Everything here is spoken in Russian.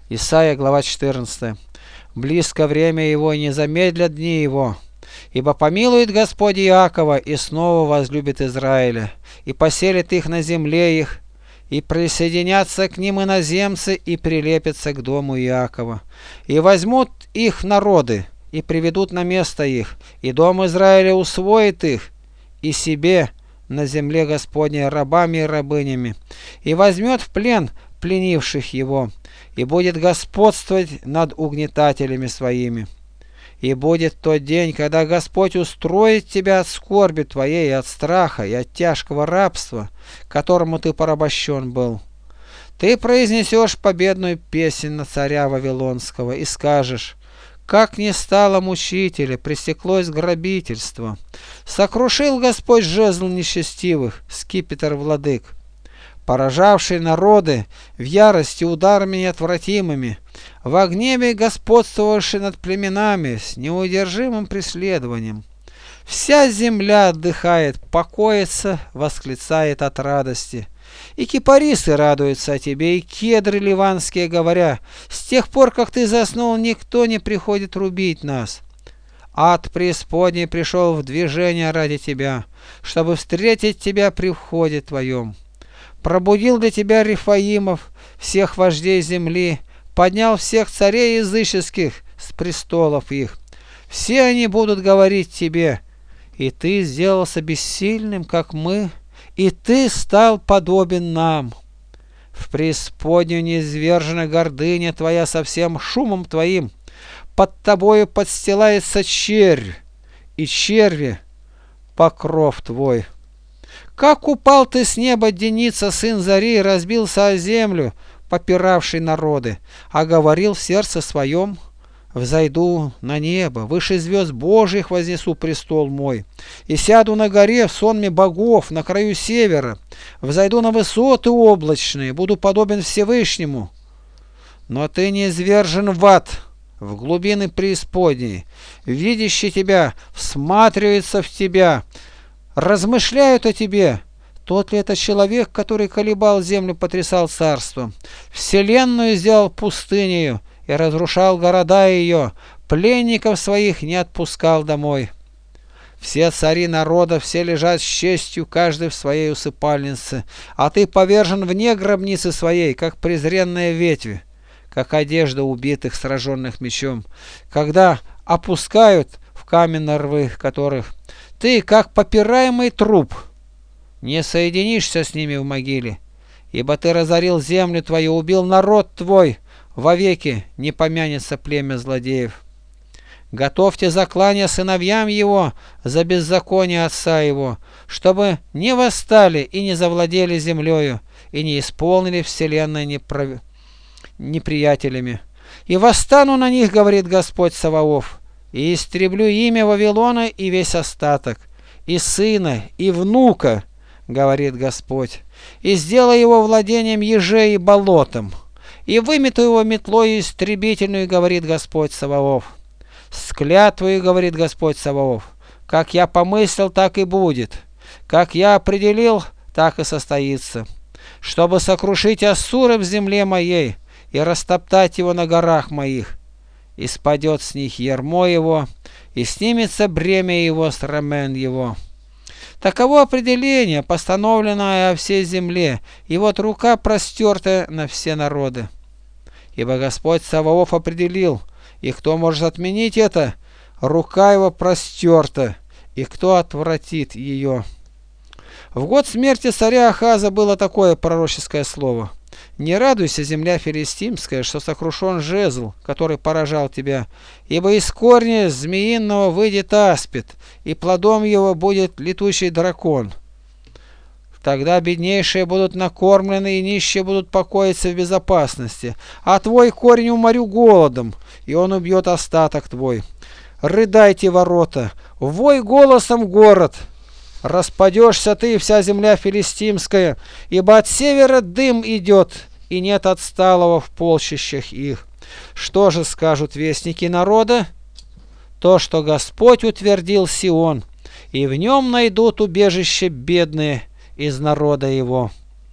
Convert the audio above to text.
Исайя, глава 14. Близко время его, и не замедлят дни его. Ибо помилует Господь Иакова, и снова возлюбит Израиля, и поселит их на земле их, и присоединятся к ним иноземцы, и прилепятся к дому Иакова. И возьмут их народы, и приведут на место их, и дом Израиля усвоит их, и себе на земле Господней рабами и рабынями, и возьмет в плен пленивших его, и будет господствовать над угнетателями своими. И будет тот день, когда Господь устроит тебя от скорби твоей, и от страха, и от тяжкого рабства, которому ты порабощен был. Ты произнесешь победную песнь на царя Вавилонского и скажешь: как не стало мучителя, пресеклось грабительство. Сокрушил Господь жезл нечестивых, скипетр владык, поражавший народы в ярости ударами неотвратимыми, в гневе господствовавший над племенами с неудержимым преследованием. Вся земля отдыхает, покоится, восклицает от радости. И кипарисы радуются о тебе, и кедры ливанские, говоря: с тех пор, как ты заснул, никто не приходит рубить нас. Ад преисподней пришел в движение ради тебя, чтобы встретить тебя при входе твоем. Пробудил для тебя Рифаимов, всех вождей земли, поднял всех царей языческих с престолов их. Все они будут говорить тебе: и ты сделался бессильным, как мы, и ты стал подобен нам. В преисподнюю низвержена гордыня твоя со всем шумом твоим, под тобою подстилается червь, и черви покров твой. Как упал ты с неба, Деница, сын зари, и разбился о землю, попиравший народы, а говорил в сердце своем: взойду на небо, выше звезд Божьих вознесу престол мой, и сяду на горе в сонме богов на краю севера, взойду на высоты облачные, буду подобен Всевышнему. Но ты низвержен в ад, в глубины преисподней, видящий тебя всматривается в тебя, размышляют о тебе. Тот ли это человек, который колебал землю, потрясал царство, вселенную сделал пустынею и разрушал города ее, пленников своих не отпускал домой? Все цари народа, все лежат с честью, каждый в своей усыпальнице, а ты повержен вне гробницы своей, как презренная ветвь, как одежда убитых, сраженных мечом, когда опускают в каменные рвы которых ты, как попираемый труп, не соединишься с ними в могиле, ибо ты разорил землю твою, убил народ твой, вовеки не помянется племя злодеев. Готовьте заклание сыновьям его за беззаконие отца его, чтобы не восстали и не завладели землею, и не исполнили вселенной неприятелями. И восстану на них, говорит Господь Саваоф, и истреблю имя Вавилона и весь остаток, и сына, и внука, говорит Господь, и сделаю его владением ежей и болотом, и вымету его метлою истребительную, говорит Господь Саваоф. С клятвою, говорит Господь Саваоф, как я помыслил, так и будет, как я определил, так и состоится, чтобы сокрушить Ассура в земле моей и растоптать его на горах моих. И спадет с них ярмо его, и снимется бремя его с рамен его. Таково определение, постановленное о всей земле, и вот рука простертая на все народы. Ибо Господь Саваоф определил, и кто может отменить это? Рука его простерта, и кто отвратит ее? В год смерти царя Ахаза было такое пророческое слово: не радуйся, земля филистимская, что сокрушен жезл, который поражал тебя, ибо из корня змеиного выйдет аспид, и плодом его будет летучий дракон. Тогда беднейшие будут накормлены, и нищие будут покоиться в безопасности, а твой корень уморю голодом, и он убьет остаток твой. Рыдайте, ворота, вой голосом город. Распадешься ты, вся земля филистимская, ибо от севера дым идет, и нет отсталого в полчищах их. Что же скажут вестники народа? То, что Господь утвердил Сион, и в нем найдут убежище бедные из народа его.